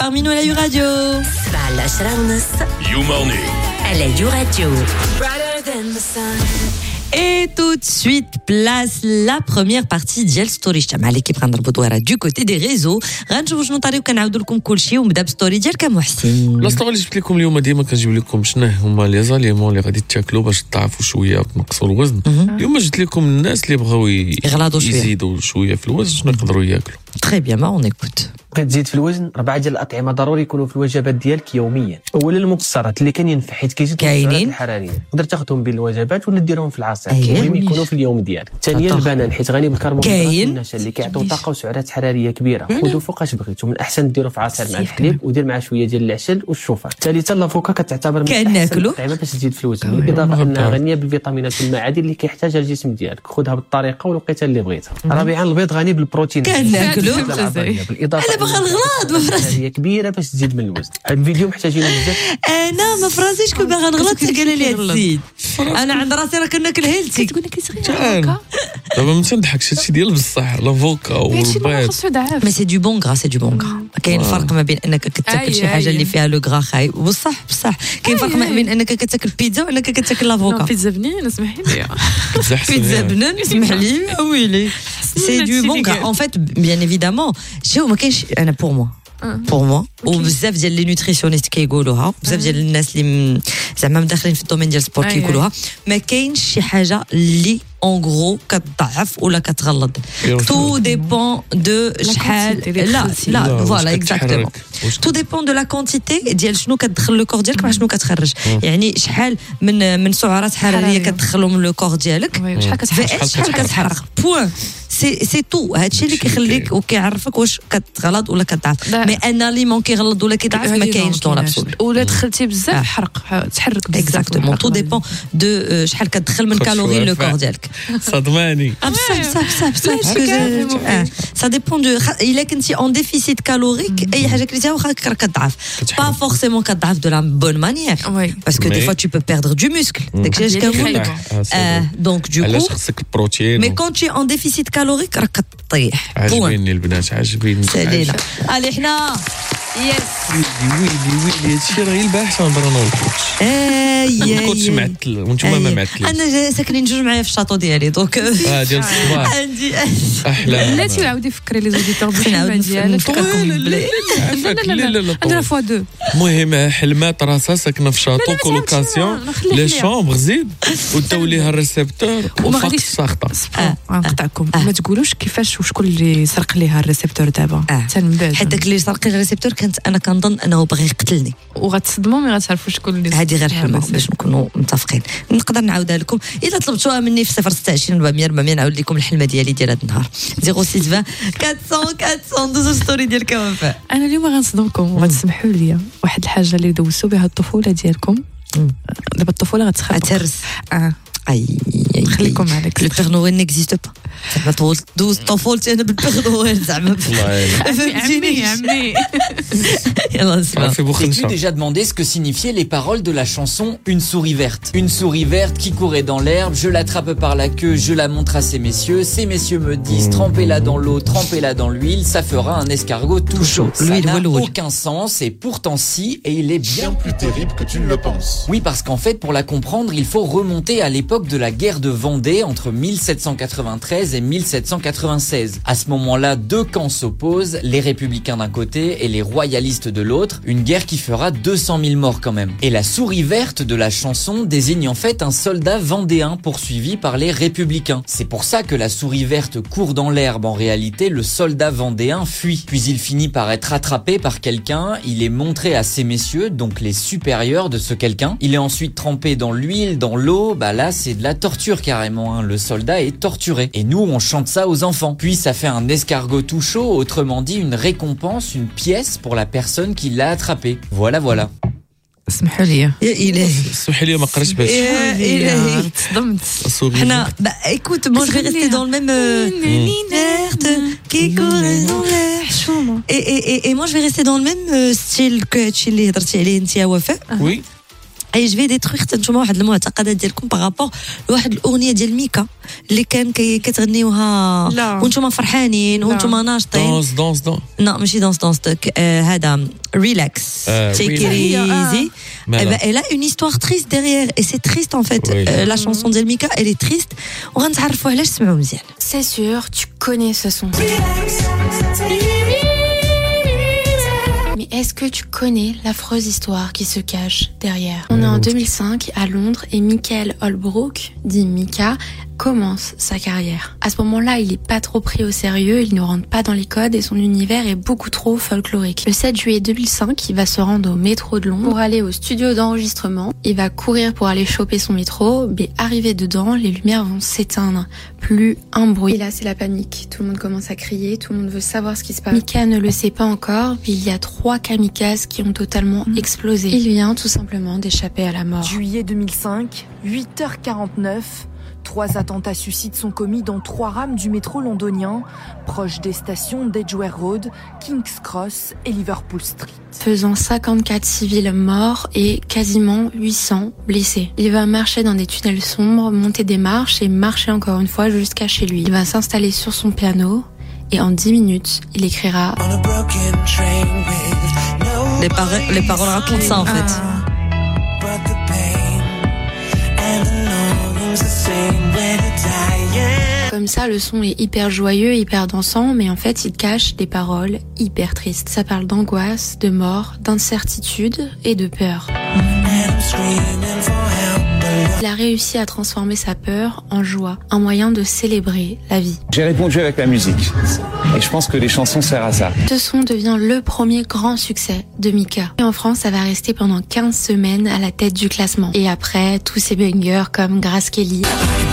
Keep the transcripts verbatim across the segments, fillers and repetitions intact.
parmi nous à la Radio. على عشرة ونص يوماني على يو راديو. Et tout de suite, place la première partie ديال ستوري اجتماع اللي كيبقى نربطوا راه du côté des réseaux. غنشوفوا شنو طريق كنعاودوا لكم كلشي ونبدا بستوري ديالك محسن. لا ستوري اللي جبت لكم اليوم ديما كنجيب لكم شنو هما لي زاليمون اللي غادي تاكلوا باش تضعفوا شويه وتنقصوا الوزن. اليوم جبت لكم الناس اللي بغاو يغلاضوا شويه يزيدوا شويه في الوزن شنو يقدروا ياكلوا. Très bien, ما on écoute. بغيت تزيد في الوزن ربعه ديال الاطعمه ضروري يكونوا في الوجبات ديالك يوميا. اولا المكسرات اللي كاينين في حيت كيزيدوا السعرات الحراريه تقدر تاخذهم بين الوجبات ولا ديرهم في العصير. المهم يكونوا في اليوم ديالك. ثانيا البنان حيت غني بالكربوهيدرات والنشا اللي كيعطيو طاقه وسعرات حراريه كبيره. خذوا فوقاش بغيتو من الاحسن ديروا في عصير مع الحليب ودير معاه شويه ديال العسل والشوفان. ثالثا لافوكا كتعتبر من احسن الاطعمه باش تزيد في الوزن بالاضافه انها غنيه بالفيتامينات والمعادن اللي كيحتاجها الجسم ديالك. خذها بالطريقه والوقيته اللي بغيتها. رابعا البيض غني بالبروتين كناكلو بالاضافه انا باغا نغلط هي كبيره باش تزيد من الوزن. هاد الفيديو محتاجين بزاف. انا ما فراسيش كون باغا نغلط قال لي تزيد. انا عند راسي راه كناكل هيلتي تقول لك صغيره دابا ما تنضحكش هادشي ديال بصح لافوكا والبيض مي سي دو بون غرا سي دو بون غرا. كاين فرق ما بين انك كتاكل شي حاجه اللي فيها لو غرا خايب بصح بصح كاين فرق ما بين انك كتاكل بيتزا وانك كتاكل لافوكا. بيتزا بنين اسمح لي بيتزا بنين اسمح لي ويلي سي دو بون غرا ان فيت بيان ايفيدامون. شو ما كاينش انا بور موا بور موا وبزاف ديال لي نوتريسيونيست كيقولوها بزاف ديال الناس اللي زعما مداخلين في الدومين ديال السبور كيقولوها ما كاينش شي حاجه اللي اون غرو كتضعف ولا كتغلط. تو ديبون دو شحال لا لا فوالا اكزاكتومون تو ديبون دو لا كونتيتي ديال شنو كتدخل لو كور ديالك مع شنو كتخرج. يعني شحال من من سعرات حراريه كتدخلهم لو كور ديالك شحال كتحرق بوين سي سي تو. هادشي اللي كيخليك وكيعرفك واش كتغلط ولا كتضعف. مي ان اليمون كيغلط ولا كيضعف ما كاينش دون لابسول. ولا دخلتي بزاف حرق تحرك بزاف. اكزاكتومون تو ديبون دو شحال كتدخل من كالوري لو كور ديالك. صدماني بصح بصح بصح بصح سا ديبون دو الا كنتي اون ديفيسيت كالوريك اي حاجه كليتيها واخا كتضعف با فورسيمون كتضعف دو لا بون مانيير باسكو دي فوا tu peux perdre du muscle. داكشي اش كنقول دونك دو كو خصك البروتين مي كون تي اون ديفيسيت كالوريك راك كطيح. عجبيني البنات عجبيني سالينا علي حنا يس ويلي ويلي هادشي راه الباحث نهضر انا والكوتش. اي الكوتش معتل وانتوما ما معتلين. انا ساكنين جوج معايا في الشاطو ديالي دونك اه ديال الصباح عندي احلام. لا تعاودي فكري لي زوديتور نعاود ديالك. لا لا لا عندنا فوا دو. المهم حلمات راسها ساكنه في شاطو كولوكاسيون لي شومبر زيد وداوليها الريسبتور وفاق الساخطه. نقطعكم ما تقولوش كيفاش وشكون اللي سرق ليها الريسبتور دابا حتى من بعد. حيت داك اللي سرق لي الريسبتور كانت انا كنظن انه باغي يقتلني وغتصدموا مي غتعرفوا شكون اللي هذه غير حلمه باش نكونوا متفقين. نقدر نعاودها لكم الا طلبتوها مني في صفر ستة وعشرين أربعمية أربعمية نعاود لكم الحلمه ديالي ديال هذا النهار. صفر ستة عشرين أربعمية أربعمية دوزو ستوري ديالك وفاء. انا اليوم غنصدمكم وغتسمحوا لي واحد الحاجه اللي دوزتوا بها الطفوله ديالكم. دابا الطفوله غتخرب تهرس اه اي خليكم عليك لو بيغ نويل نيكزيست با زعما طول دوز طفولتي انا بالبيغ نويل زعما عمي عمي يلا نسمع. T'es-tu déjà demandé ce que signifiaient les paroles de la chanson Une souris verte? Une souris verte qui courait dans l'herbe, je l'attrape par la queue, je la montre à ces messieurs, ces messieurs me disent trempez-la dans l'eau, trempez-la dans l'huile, ça fera un escargot tout chaud. Ça n'a aucun sens et pourtant si, et il est bien plus terrible que tu ne le penses. Oui, parce qu'en fait, pour la comprendre, il faut remonter à l'époque de la guerre de Vendée entre mille sept cent quatre-vingt-treize et mille sept cent quatre-vingt-seize. À ce moment-là, deux camps s'opposent, les républicains d'un côté et les royalistes de l'autre, une guerre qui fera deux cent mille morts quand même. Et la souris verte de la chanson désigne en fait un soldat vendéen poursuivi par les républicains. C'est pour ça que la souris verte court dans l'herbe. En réalité, le soldat vendéen fuit. Puis il finit par être attrapé par quelqu'un, il est montré à ces messieurs, donc les supérieurs de ce quelqu'un. Il est ensuite trempé dans l'huile, dans l'eau, bah là c'est de la torture carrément, hein. Le soldat est torturé. Et nous on chante ça aux enfants. Puis ça fait un escargot tout chaud, autrement dit une récompense, une pièce pour la personne qui l'a attrapé. Voilà voilà. اسمحوا لي يا الهي اسمحي لي ما قريتش باش يا الهي تصدمت. حنا écoute moi je vais rester dans le même verte qui court dans l'air et et et moi je vais rester dans le même style que هادشي اللي هضرتي عليه انت يا وفاء. وي اي جو في ديترويغ نتوما واحد المعتقدات ديالكم بارابور لواحد الاغنيه ديال ميكا اللي كان كتغنيوها وانتم فرحانين وانتم ناشطين. دونس دونس دونس لا ماشي دونس دونس هذا ريلاكس تيك ات ايزي. Elle a une histoire triste derrière et c'est triste en fait. Oui. Euh, la chanson de Mika elle est triste. وغنتعرفوا علاش سمعوا مزيان. C'est sûr, tu connais ce son. Mais est-ce que tu connais l'affreuse histoire qui se cache derrière? On est en deux mille cinq à Londres et Michael Holbrook, dit Mika, commence sa carrière. À ce moment-là, il est pas trop pris au sérieux, il ne rentre pas dans les codes et son univers est beaucoup trop folklorique. Le sept juillet deux mille cinq, il va se rendre au métro de Londres pour aller au studio d'enregistrement. Il va courir pour aller choper son métro, mais arrivé dedans, les lumières vont s'éteindre. Plus un bruit. Et là, c'est la panique. Tout le monde commence à crier, tout le monde veut savoir ce qui se passe. Mika ne le sait pas encore, mais il y a trois kamikazes qui ont totalement explosé. Il vient tout simplement d'échapper à la mort. Juillet deux mille cinq, huit heures quarante-neuf. Trois attentats suicides sont commis dans trois rames du métro londonien, proches des stations d'Edgware Road, King's Cross et Liverpool Street. Faisant cinquante-quatre civils morts et quasiment huit cents blessés. Il va marcher dans des tunnels sombres, monter des marches et marcher encore une fois jusqu'à chez lui. Il va s'installer sur son piano et en dix minutes, il écrira... Les, par- les paroles racontent ça en fait. Ah. Comme ça, le son est hyper joyeux, hyper dansant, mais en fait, il cache des paroles hyper tristes. Ça parle d'angoisse, de mort, d'incertitude et de peur. Il a réussi à transformer sa peur en joie, un moyen de célébrer la vie. J'ai répondu avec la musique, et je pense que les chansons servent à ça. Ce son devient le premier grand succès de Mika. Et en France, ça va rester pendant quinze semaines à la tête du classement. Et après, tous ces bangers comme Grace Kelly...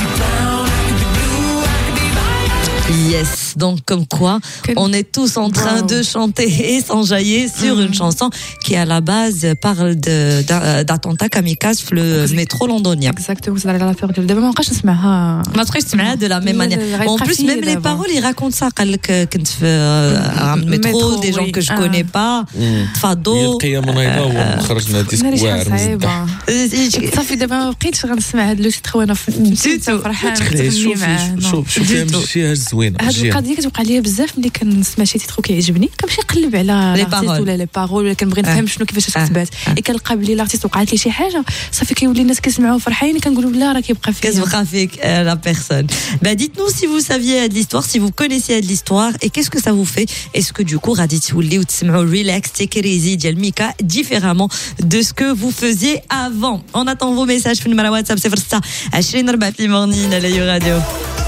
Yes, donc comme quoi on est tous en train wow. de chanter et s'enjailler sur mmh. une chanson qui à la base parle de, d'attentats kamikazes في le métro londonien. Exactement, c'est la peur. دابا ما بقاش نسمعها. ما تبقاش تسمعها de la même manière. En plus même les paroles ils racontent ça قال لك كنت في المترو des gens que je connais pas تفضوا القيام هنا وخرجنا ديسك واعر مزدح. صافي دابا ما بقيتش غنسمع هاد لو تيتر وانا فرحان تغني معاه. شوف شوف كيمشي زوينه. هاد القضيه كتوقع ليا بزاف ملي كنسمع شي تيتر كيعجبني كنمشي نقلب على لارتيست ولا لي بارول ولا كنبغي نفهم شنو كيفاش كتبات اي كنلقى بلي لارتيست وقعت لي شي حاجه صافي كيولي الناس كيسمعوا فرحانين كنقولوا لا راه كيبقى فيك كتبقى فيك la personne. Bah dites-nous si vous saviez de l'histoire, si vous connaissiez de l'histoire et qu'est-ce que ça vous fait. Est-ce que du coup غادي توليو تسمعوا relax take it easy ديال ميكا différemment de ce que vous faisiez avant. On attend vos messages في النمره واتساب صفر ستة عشرين أربعة في المورنين على راديو.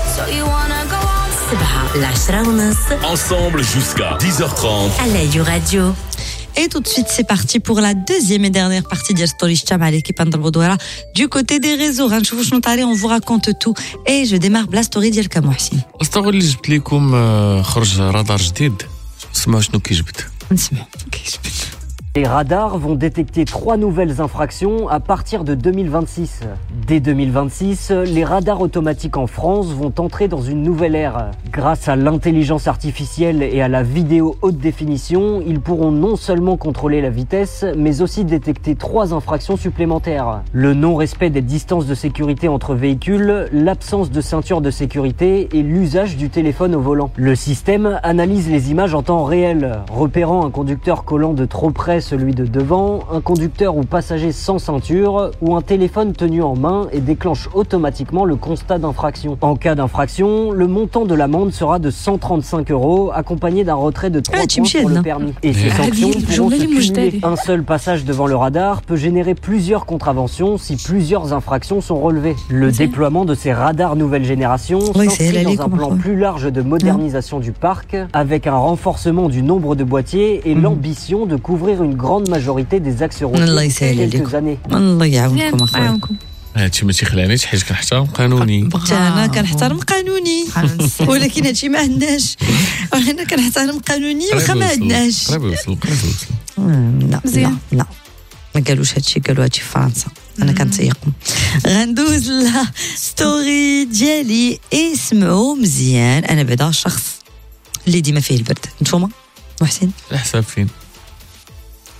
Ensemble jusqu'à dix heures trente à la radio. Et tout de suite, c'est parti pour la deuxième et dernière partie de Story Cham à l'équipe Andalbodouara. Du côté des réseaux, on vous raconte tout. Et je démarre la story ديال كمحسن. الستوري اللي جبت لكم خرج رادار جديد. اسمعوا شنو كيجبد. نسمعوا كيجبد. Les radars vont détecter trois nouvelles infractions à partir de deux mille vingt-six. Dès deux mille vingt-six, les radars automatiques en France vont entrer dans une nouvelle ère. Grâce à l'intelligence artificielle et à la vidéo haute définition, ils pourront non seulement contrôler la vitesse, mais aussi détecter trois infractions supplémentaires. Le non-respect des distances de sécurité entre véhicules, l'absence de ceinture de sécurité et l'usage du téléphone au volant. Le système analyse les images en temps réel, repérant un conducteur collant de trop près celui de devant, un conducteur ou passager sans ceinture ou un téléphone tenu en main et déclenche automatiquement le constat d'infraction. En cas d'infraction, le montant de l'amende sera de cent trente-cinq euros accompagné d'un retrait de trois points pour le permis. Et ces sanctions pourront se cumuler. Un seul passage devant le radar peut générer plusieurs contraventions si plusieurs infractions sont relevées. Le déploiement de ces radars nouvelle génération s'inscrit dans un plan plus large de modernisation du parc avec un renforcement du nombre de boîtiers et l'ambition de couvrir une grande majorité des axes routiers depuis quelques années. الله يعاونكم اخويا. هادشي ماشي خلانيش حيت كنحترم قانوني. انا كنحترم قانوني ولكن هادشي ما عندناش. انا كنحترم قانوني واخا ما عندناش. قريب وصل قريب وصل. لا لا لا ما قالوش هادشي قالوا هادشي في فرنسا. انا كنتيقهم. غندوز لا ستوري ديالي اسمعوا مزيان. انا بعدا شخص اللي ديما فيه البرد. نتوما محسن على حساب فين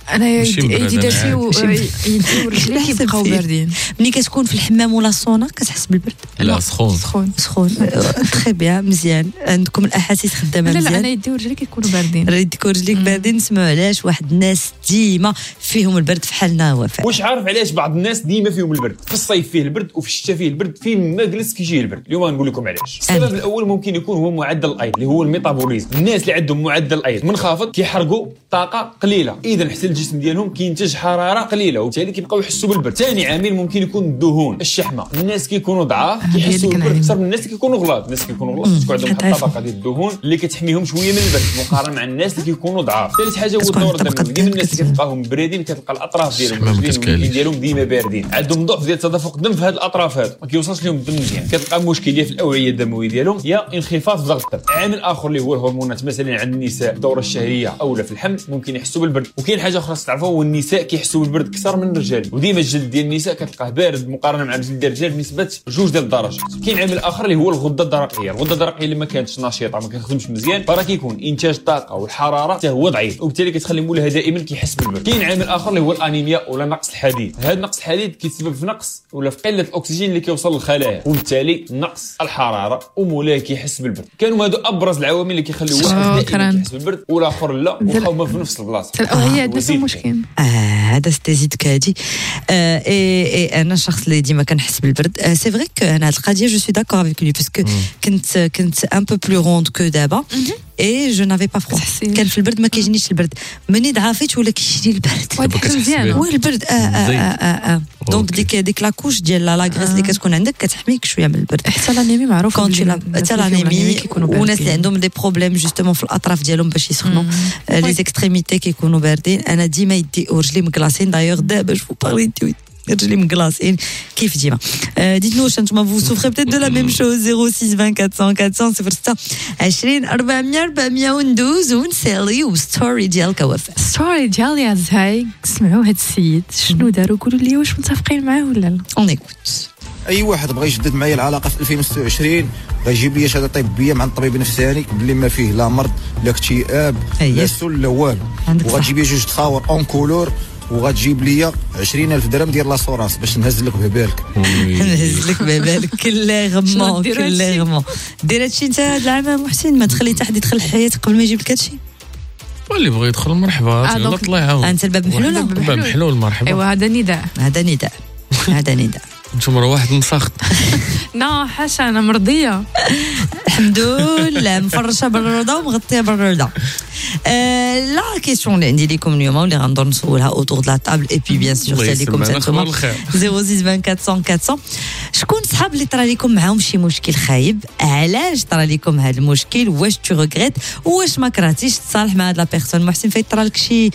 انا يدي داسي يدي ورجلي كيبقاو باردين. ملي كتكون في الحمام ولا الصونا كتحس بالبرد؟ لا سخون سخون سخون تري بيان مزيان. عندكم الاحاسيس خدامه مزيان. لا لا انا يدي ورجلي كيكونوا باردين. يديك ورجليك باردين. نسمعوا علاش واحد الناس ديما فيهم البرد في حالنا وفاء. واش عارف علاش بعض الناس ديما فيهم البرد؟ في الصيف فيه البرد وفي الشتاء فيه البرد، فين ما جلس كيجيه البرد. اليوم نقول لكم علاش. السبب الاول ممكن يكون هو معدل الايض اللي هو الميتابوليزم. الناس اللي عندهم معدل الايض منخفض كيحرقوا طاقه قليله، اذا حتى الجسم ديالهم كينتج حراره قليله وبالتالي كيبقاو يحسوا بالبرد. ثاني عامل ممكن يكون الدهون، الشحمه. الناس كيكونوا ضعاف كيحسوا بالبرد اكثر من الناس اللي كيكونوا غلاظ. الناس كيكونوا غلاظ كتكون عندهم واحد الطبقه ديال الدهون اللي كتحميهم شويه من البرد مقارنه مع الناس اللي كيكونوا ضعاف. ثالث حاجه هو الدور الدموي. ديما الناس اللي كتلقاهم بريدين كتلقى الاطراف ديالهم والرجلين ديالهم ديما باردين، عندهم ضعف ديال تدفق الدم في هذه الاطراف هذو، ما كيوصلش لهم الدم مزيان. كتلقى مشكله في الاوعيه الدمويه ديالهم يا انخفاض في ضغط الدم. عامل اخر اللي هو الهرمونات، مثلا عند النساء الدوره الشهريه او في الحمل ممكن يحسوا بالبرد. وكاين حاجه اخرى تعرفوا هو النساء كيحسوا بالبرد اكثر من الرجال، وديما الجلد ديال النساء كتلقاه بارد مقارنه مع الجلد ديال الرجال بنسبه جوج ديال الدرجات. كاين عامل اخر اللي هو الغده الدرقيه. الغده الدرقيه اللي ما كانتش نشيطه ما كتخدمش مزيان فراه كيكون انتاج الطاقه والحراره حتى هو ضعيف، وبالتالي كتخلي مولها دائما كيحس بالبرد. كاين عامل اخر اللي هو الانيميا ولا نقص الحديد. هذا نقص الحديد كيتسبب في نقص ولا في قله الاكسجين اللي كيوصل للخلايا، وبالتالي نقص الحراره ومولاه كيحس بالبرد. كانوا هادو ابرز العوامل اللي كيخليو واحد دائما يحس بالبرد والاخر لا، وهما في نفس البلاصه. الاوعيه عندهم مشكل. هذا ستيزيد كادي. اي انا الشخص اللي ديما كنحس بالبرد. سي فري كو انا هاد القضيه جو سوي داكور افيك لي باسكو كنت كنت ان بو بلو روند كو دابا اي جو نافي با فرو. كان في البرد ما كيجينيش البرد، مني ضعفيت ولا كيجيني البرد. مزيان وي البرد اه اه اه دونك ديك ديك لاكوش ديال لا غريس اللي كتكون عندك كتحميك شويه من البرد. حتى لانيمي معروف حتى لانيمي وناس اللي عندهم دي بروبليم جوستومون في الاطراف ديالهم باش يسخنوا لي زيكستريميتي كيكونوا باردين. انا ديما يدي ورجلي مكلاصين. دايوغ دابا جو بارلي رجلي مكلاصين كيف ديما. ديتنو واش نتوما فو سوفري بتيت دو لا ميم شوز. صفر ستة عشرين أربعمية أربعمية صفر ستة عشرين أربعمية أربعمية وندوز ونسالي وستوري ديالك وفاء. ستوري ديالي يا زهاي. سمعوا هاد السيد شنو داروا، قولوا لي واش متفقين معاه ولا لا. اون ايكوت. اي واحد بغى يجدد معايا العلاقه في ألفين وستة وعشرين بغى يجيب لي شهاده طبيه مع الطبيب النفساني باللي ما فيه لا مرض لا اكتئاب لا سل لا والو، وغتجيب لي جوج تخاور اون كولور وغتجيب لي عشرين ألف درهم ديال لاسورانس باش نهز لك ببالك. نهز لك ببالك كليغمون كليغمون. دير هادشي انت هاد العام محسن، ما تخلي حتى حد يدخل لحياتك قبل ما يجيب لك هادشي. واللي بغى يدخل مرحبا يلا طلعوا. انت الباب محلول. الباب محلول مرحبا. ايوا هذا نداء هذا نداء هذا نداء. نتوما راه واحد مسخط. لا حاشا انا مرضيه الحمد لله، مفرشه بالرضا ومغطيه بالرضا. لا كيسيون اللي عندي لكم اليوم واللي غندور نسولها اوتور دو لا طابل اي بي بيان سور سي ليكم انتوما صفر ستة أربعة أربعمية أربعمية. شكون صحاب اللي طرا لكم معاهم شي مشكل خايب؟ علاش طرا لكم هذا المشكل؟ واش تو ريغريت؟ واش ما كرهتيش تصالح مع هاد لا بيرسون؟ محسن فايت طرا لك شي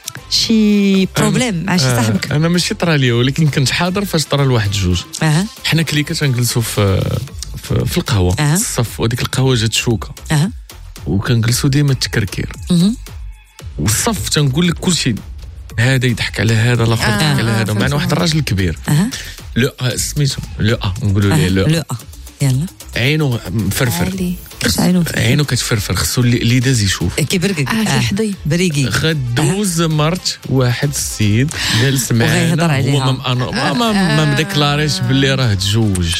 شي بروبليم مع شي صاحبك؟ انا ماشي طرا ليا ولكن كنت حاضر فاش طرا لواحد جوج. اها حنا كليكا تنجلسوا في في, في القهوه أه. الصف، وديك القهوه جات شوكه اها وكنجلسوا ديما التكركير والصف تنقول لك كلشي هذا يضحك على هذا الاخر يضحك أه. على هذا. معنا واحد الراجل كبير اها لو سميتو لو ا نقولوا ليه لو لو يلا عينو مفرفر عينو عينو كتفرفر خصو اللي داز يشوف كيبرقق اه كيحضي بريقي. غدوز مرت واحد السيد جالس معانا هو ما ما ما مديكلاريش باللي راه تزوج.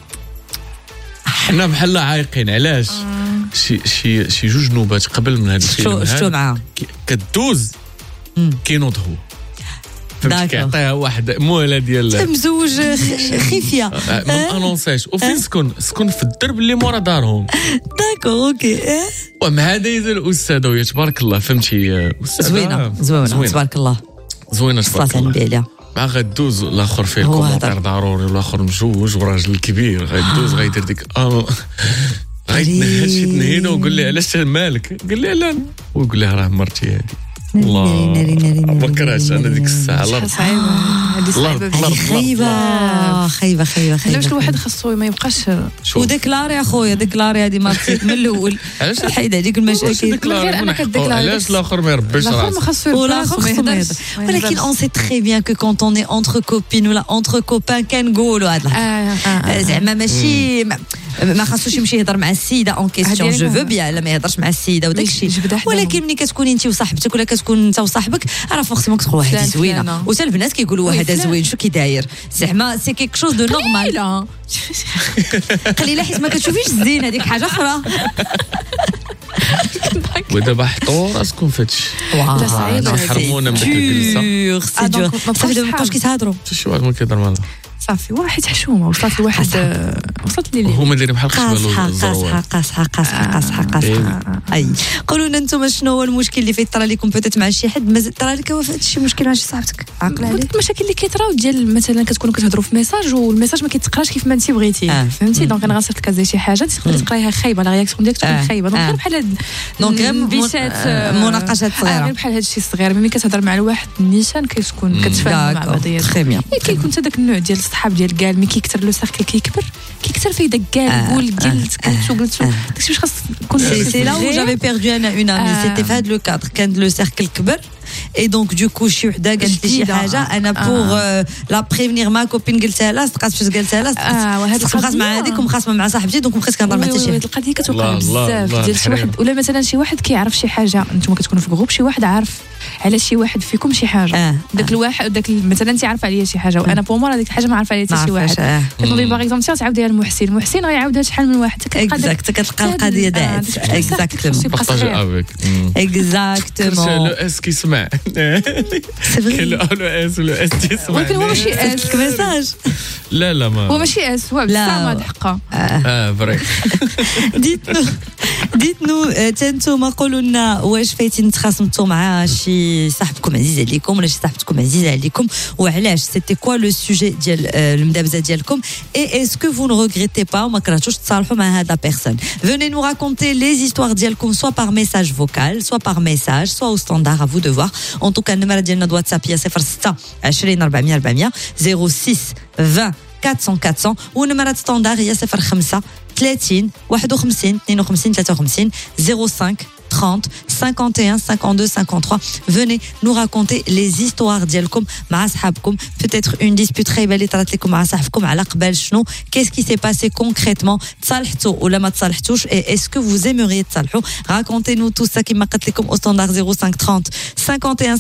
حنا بحال عايقين علاش شي شي شي جوج نوبات قبل من هذا الفيلم شتو معاه كدوز كينوض هو فهمتي كيعطيها واحد موله ديال مزوج خفيه ما انونساش وفين سكن سكن في الدرب اللي مورا دارهم. داكور اوكي. ومع هذا يزال الاستاذ ويا تبارك الله فهمتي زوينه زوينه تبارك الله زوينه تبارك الله. مع غدوز الاخر فيه الكومنتير ضروري والاخر مجوج وراجل كبير غيدوز غيدير ديك غيتنهد شي تنهيده وقول لي علاش مالك؟ قال لي لا ويقول لي راه مرتي هذه. الله ما كرهتش انا ديك الساعه. الله صعيبه هذه صعيبه خايبه خايبه خايبه خايبه. واش الواحد خاصو ما يبقاش وديكلاري اخويا ديكلاري هذه ما من الاول حيد هذيك المشاكل. علاش الاخر ما يربيش راسه والاخر ما يهضرش. ولكن اون سي تري بيان كو كونط اون اي اونتر كوبين ولا اونتر كوبان كنقولوا هذا زعما ماشي ما خاصوش يمشي يهضر مع السيده اون كيسيون جو فو بيان لا ما يهضرش مع السيده وداك الشيء ولكن ملي كتكوني انت وصاحبتك ولا كتكون انت وصاحبك راه فورسيمون كتقول واحد زوينه وتا البنات كيقولوا هذا زوين شو كي داير زعما سي كيك شوز دو نورمال قليله حيت ما كتشوفيش الزين هذيك حاجه اخرى ودابا حطوا راسكم فهادشي لا صعيبه حرمونا من ديك الجلسه سي دور صافي ما بقاوش كيتهضروا حتى شي واحد ما كيهضر معنا صافي واحد حشومه وصلت لواحد وصلت لي هما دايرين بحال قاصحه قاصحه قاصحه قاصحه قاصحه قاصحه اي قولوا لنا انتم شنو هو المشكل اللي فيه طرا لكم بوتيت مع شي حد مازال طرا لك وفات شي مشكل مع شي صاحبتك عاقله عليك المشاكل اللي كيطراو ديال مثلا كتكونوا كتهضروا في ميساج والميساج ما كيتقراش كيف ما انت بغيتي آه. فهمتي دونك انا غنصيفط لك زي شي حاجه تقدري تقرايها خايبه لا رياكسيون ديالك تكون خايبه دونك غير بحال هاد دونك غير مناقشات صغيره غير بحال هاد الشيء الصغير ملي كتهضر مع الواحد نيشان كتكون كتفاهم مع بعضياتكم تري بيان كيكون حتى داك النوع ديال الصحاب ديال كاع ملي كيكثر لو سيركل كيكبر كيكثر فيه داك كاع قول قلت قلت قلت داكشي واش خاص تكون سي لا و جافي بيردو انا اون امي سيتي في هذا لو كادر كان لو سيركل كبر اي دونك دوكو شي وحده قالت لي شي حاجه انا بوغ لا بريفينير ما كوبين قلتها لها صدقات فاش قالتها لها وهذا مخاص مع هذيك ومخاصمه مع صاحبتي دونك بقيت كنهضر مع حتى شي هاد القضيه كتوقع بزاف ديال شي واحد ولا مثلا شي واحد كيعرف شي حاجه انتم كتكونوا في جروب شي واحد عارف على شي واحد فيكم شي حاجه داك الواحد داك مثلا انت عارفه عليا شي حاجه وانا بومور هذيك الحاجه ما عارفه عليها حتى شي واحد كتقولي باغ اكزومبل تعاوديها للمحسن المحسن غيعاودها شحال من واحد اكزاكت كتلقى القضيه دازت اكزاكتومون بارطاج افيك اكزاكتومون لو اس كيسمع سي فري لو اس لو اس تسمع ولكن هو ماشي اس ميساج لا لا ما هو ماشي اس هو بصح هاد حقه اه فري ديتنو ديتنو تنتوما قولوا لنا واش فايتين تخاصمتوا مع شي صاحبكم عزيز عليكم ولا شي صاحبتكم عزيزه عليكم وعلاش سيتي كوا لو سوجي ديال المدابزه ديالكم اي اسكو فو نو ريغريتي با وما كرهتوش تصالحوا مع هاد لا بيرسون فوني نو راكونتي لي زيستوار ديالكم سوا بار ميساج فوكال سوا بار ميساج سوا او ستاندار ا فو دو فوار ان توكا النمره ديالنا د واتساب هي صفر ستة عشرين أربعمية أربعمية صفر ستة عشرين أربعمية أربعمية ونمره ستاندار هي صفر خمسة ثلاثين واحد وخمسين اثنين وخمسين ثلاثة وخمسين صفر خمسة trente, cinquante et un, cinquante-deux, cinquante-trois. Venez nous raconter les histoires ديالكم مع صحابكم. Peut-être une dispute خايبة اللي طرات لكم مع صاحبكم على قبل شنو. Qu'est-ce qui s'est passé concrètement? تصالحتوا ولا ما تصالحتوش? Et est-ce que vous aimeriez تصالحوا? Racontez-nous tout ça كما قلت لكم au standard صفر خمسة trente, cinquante et un